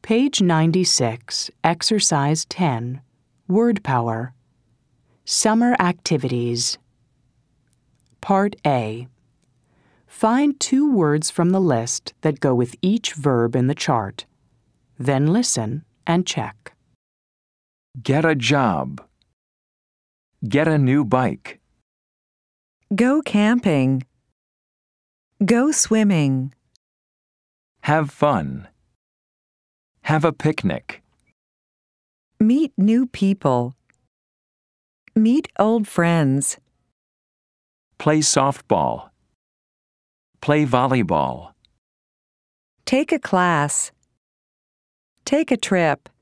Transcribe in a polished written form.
Page 96, Exercise 10, Word Power. Summer Activities. Part A. Find 2 words from the list that go with each verb in the chart. Then listen and check. Get a job. Get a new bike. Go camping. Go swimming. Have fun. Have a picnic. Meet new people. Meet old friends. Play softball. Play volleyball. Take a class. Take a trip.